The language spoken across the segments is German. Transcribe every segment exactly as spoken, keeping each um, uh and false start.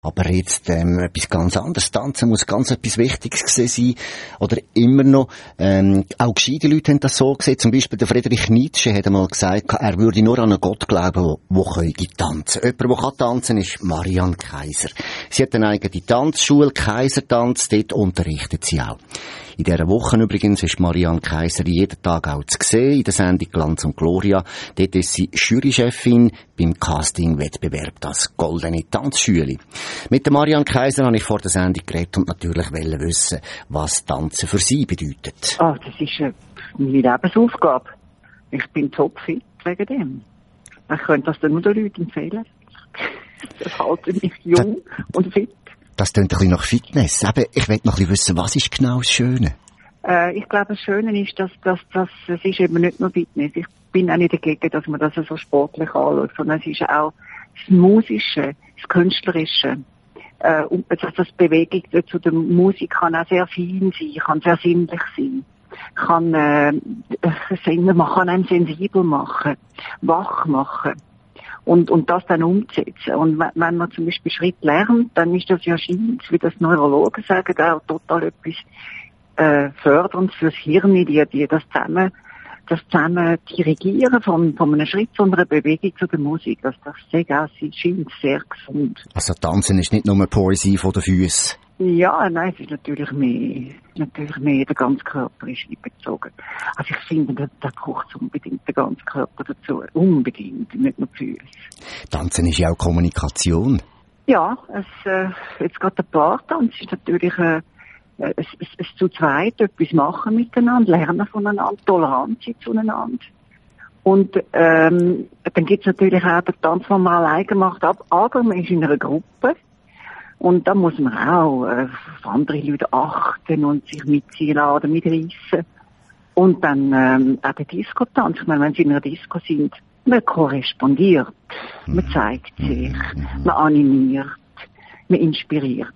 Aber jetzt ähm, etwas ganz anderes. Tanzen muss ganz etwas Wichtiges gewesen sein. Oder immer noch. Ähm, auch gescheite Leute haben das so gesehen. Zum Beispiel der Friedrich Nietzsche hat einmal gesagt, er würde nur an einen Gott glauben, der könnte tanzen. Jemand, der kann tanzen, ist Marianne Kaiser. Sie hat eine eigene Tanzschule, Kaisertanz. Dort unterrichtet sie auch. In dieser Woche übrigens ist Marianne Kaiser jeden Tag auch zu sehen, in der Sendung Glanz und Gloria. Dort ist sie Jurychefin beim Casting-Wettbewerb, das Goldene Tanzschüli. Mit der Marianne Kaiser habe ich vor der Sendung geredet und natürlich wollte wissen, was Tanzen für sie bedeutet. Ah, das ist äh, meine Lebensaufgabe. Ich bin topfit wegen dem. Ich könnte das dann nur den Leuten empfehlen. Das hält mich jung das, und fit. Das klingt ein bisschen nach Fitness. Eben, ich möchte noch ein bisschen wissen, was ist genau das Schöne? Äh, ich glaube, das Schöne ist, dass, dass, dass es ist eben nicht nur Fitness. Ich bin auch nicht dagegen, dass man das so sportlich anschaut, sondern es ist auch das Musische, das Künstlerische. Äh, und das, das Bewegung zu der Musik kann auch sehr fein sein, kann sehr sinnlich sein. Kann, äh, singen, man kann einen sensibel machen, wach machen. Und, und das dann umzusetzen. Und wenn man zum Beispiel Schritt lernt, dann ist das ja scheint, wie das Neurologen sagen, auch total etwas, äh, fördernd fürs Hirn, die, die, das zusammen, das zusammen dirigieren von, von einem Schritt zu einer Bewegung zu der Musik. Das, das auch, sie scheint sehr gesund. Also Tanzen ist nicht nur Poesie von den Füßen. Ja, nein, es ist natürlich mehr, natürlich mehr, der ganze Körper ist einbezogen. Also ich finde, da, da braucht es unbedingt den ganzen Körper dazu. Unbedingt, nicht nur die Füße. Tanzen ist ja auch Kommunikation. Ja, es, äh, jetzt gerade der Paartanz ist natürlich, äh, es, es, es zu zweit etwas machen miteinander, lernen voneinander, Toleranz zueinander. Und, ähm, dann gibt es natürlich auch den Tanz, den man alleine macht, aber man ist in einer Gruppe. Und da muss man auch äh, auf andere Leute achten und sich mitziehen lassen, mitreissen. Und dann ähm, auch der Disco-Tanz. Ich meine, wenn Sie in einer Disco sind, man korrespondiert, mhm. man zeigt sich, mhm. man animiert, man inspiriert.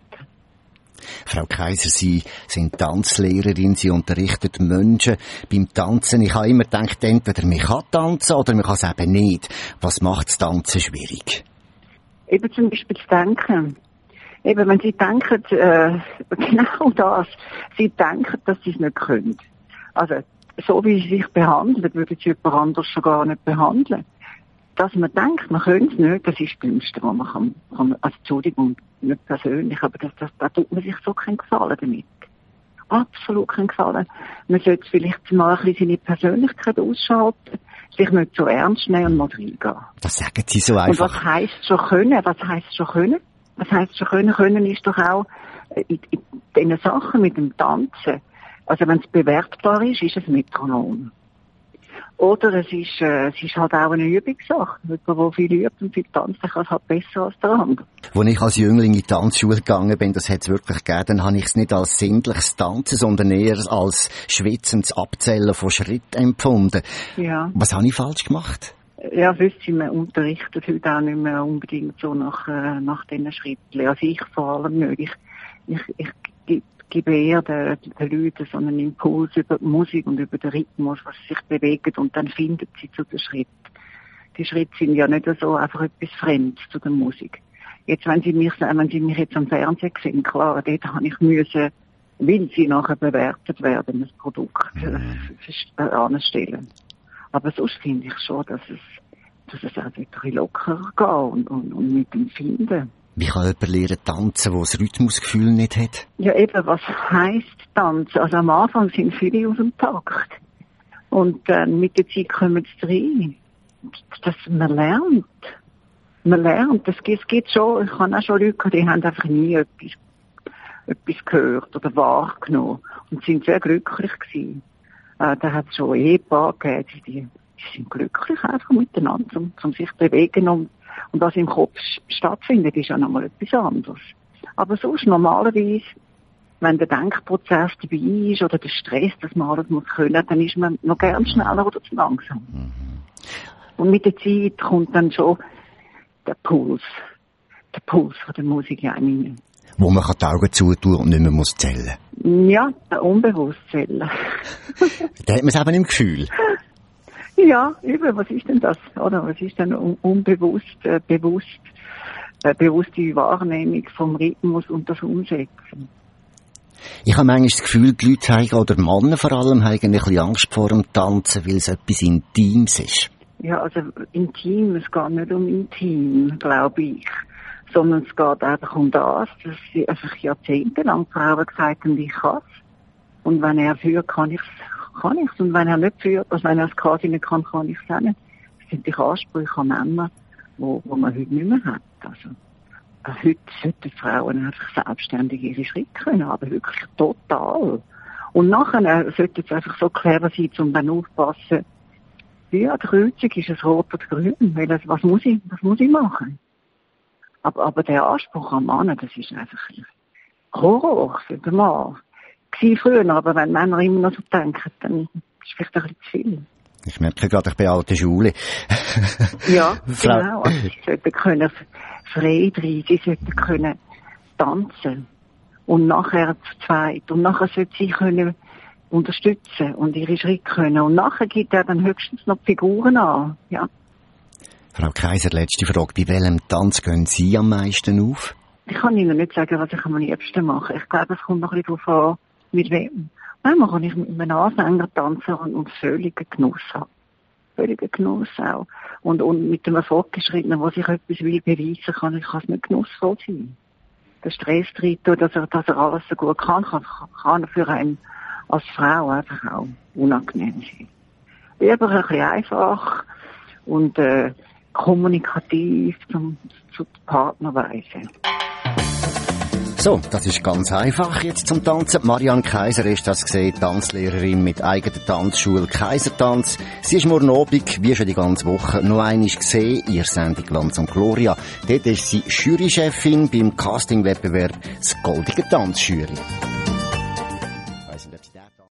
Frau Kaiser, Sie sind Tanzlehrerin, Sie unterrichten Menschen beim Tanzen. Ich habe immer gedacht, entweder man kann tanzen oder man kann es eben nicht. Was macht das Tanzen schwierig? Eben zum Beispiel das Denken. Eben, wenn Sie denken, äh, genau das, Sie denken, dass Sie es nicht können. Also, so wie Sie sich behandeln, würden Sie jemand anders schon gar nicht behandeln. Dass man denkt, man könnte es nicht, das ist das Dümmste, was man kann, kann, also Entschuldigung, nicht persönlich, aber das, das, da tut man sich so keinen Gefallen damit. Absolut keinen Gefallen. Man sollte vielleicht mal ein bisschen seine Persönlichkeit ausschalten, sich nicht so ernst nehmen und mal reingehen. Das sagen Sie so einfach. Und was heisst schon können? Was heisst schon können? Was heisst schon können? Können ist doch auch in, in diesen Sachen mit dem Tanzen. Also wenn es bewertbar ist, ist es Metronom. Oder es ist, äh, es ist halt auch eine Übungssache. Jemand, der viel übt und viel tanzt, kann es halt besser als der andere. Als ich als Jüngling in die Tanzschule gegangen bin, das hat es wirklich gegeben, dann habe ich es nicht als sinnliches Tanzen, sondern eher als schwitzendes Abzählen von Schritten empfunden. Ja. Was habe ich falsch gemacht? Ja, wüsste man unterrichtet heute auch nicht mehr unbedingt so nach, äh, nach diesen Schritten. Also ich vor allem nicht. Ich, ich, ich gebe, gebe eher den, den Leuten so einen Impuls über die Musik und über den Rhythmus, was sie sich bewegen, und dann finden sie zu den Schritten. Die Schritte sind ja nicht so einfach etwas Fremdes zu der Musik. Jetzt, wenn sie mich, wenn sie mich jetzt am Fernsehen sehen, klar, dort habe ich müssen, weil sie nachher bewertet werden, das Produkt äh, anstellen. Aber sonst finde ich schon, dass es, dass es auch wirklich lockerer geht und, und, und mit dem Finden. Wie kann jemand lernen tanzen, der das Rhythmusgefühl nicht hat? Ja, eben, was heisst tanzen? Also am Anfang sind viele aus dem Takt. Und dann äh, mit der Zeit kommen sie rein. Dass man lernt. Man lernt. Es gibt, es gibt schon, ich habe auch schon Leute, die haben einfach nie etwas, etwas gehört oder wahrgenommen und sind sehr glücklich gewesen. Äh, da hat es schon Ehepaare gegeben, die, die sind glücklich einfach miteinander, um, um sich zu bewegen. Und, und was im Kopf stattfindet, ist ja nochmal etwas anderes. Aber sonst normalerweise, wenn der Denkprozess dabei ist oder der Stress, dass man alles muss können, dann ist man noch gern schneller oder zu langsam. Mhm. Und mit der Zeit kommt dann schon der Puls, der Puls von der Musik rein. Wo man die Augen zutun und nicht mehr muss zählen. Ja, unbewusst zählen. Da hat man es eben im Gefühl. Ja, eben, was ist denn das? Oder was ist denn un- unbewusst, äh, bewusst? eine bewusste Wahrnehmung vom Rhythmus und das Umsetzen. Ich habe manchmal das Gefühl, die Leute haben, oder Männer vor allem, haben ein bisschen Angst vor dem Tanzen, weil es etwas Intimes ist. Ja, also intim, es geht nicht um intim, glaube ich, sondern es geht einfach um das, dass sie einfach jahrzehntelang Frauen gesagt haben, ich kann es. Und wenn er führt, kann ich es, kann ich es. Und wenn er nicht führt, also wenn er es quasi nicht kann, kann ich es auch nicht. Das sind die Ansprüche an Männer, wo, wo man heute nicht mehr hat. Also, heute sollten Frauen einfach selbstständig ihre Schritte können, aber wirklich total. Und nachher sollten sie einfach so clever sein, um dann aufpassen, ja, die Kreuzung ist es rot oder grün, weil das, was muss ich, was muss ich machen? Aber, aber der Anspruch am Mann, das ist einfach Horror für den Mann. Gewesen früher, aber wenn Männer immer noch so denken, dann ist es vielleicht ein bisschen zu viel. Ich merke gerade, ich bin alte Schule. Ja, genau. Also, sie sollten können frei sein, sie sollten können tanzen. Und nachher zu zweit. Und nachher sollten sie können unterstützen und ihre Schritte können. Und nachher gibt er dann höchstens noch die Figuren an. Ja. Frau Kaiser, letzte Frage. Bei welchem Tanz gehen Sie am meisten auf? Ich kann Ihnen nicht sagen, was ich am liebsten mache. Ich glaube, es kommt noch ein bisschen darauf an, mit wem. Manchmal kann ich mit einem Anfänger tanzen und, und völligen Genuss haben. Völligen Genuss auch. Und, und mit einem Fortgeschrittenen, der sich etwas will beweisen kann, kann es nicht genussvoll sein. Der Stress drin, dass er, dass er alles so gut kann, kann, kann für einen als Frau einfach auch unangenehm sein. Lieber ein bisschen einfach und äh, kommunikativ zum, zu Partnerweise. So, das ist ganz einfach jetzt zum Tanzen. Marianne Kaiser ist das gesehen, Tanzlehrerin mit eigener Tanzschule Kaisertanz. Sie ist morgen Abend, wie schon die ganze Woche, noch einmal gesehen, ihr Sendung Glanz und Gloria. Dort ist sie Jurychefin beim Castingwettbewerb «Das Goldige Tanzjury».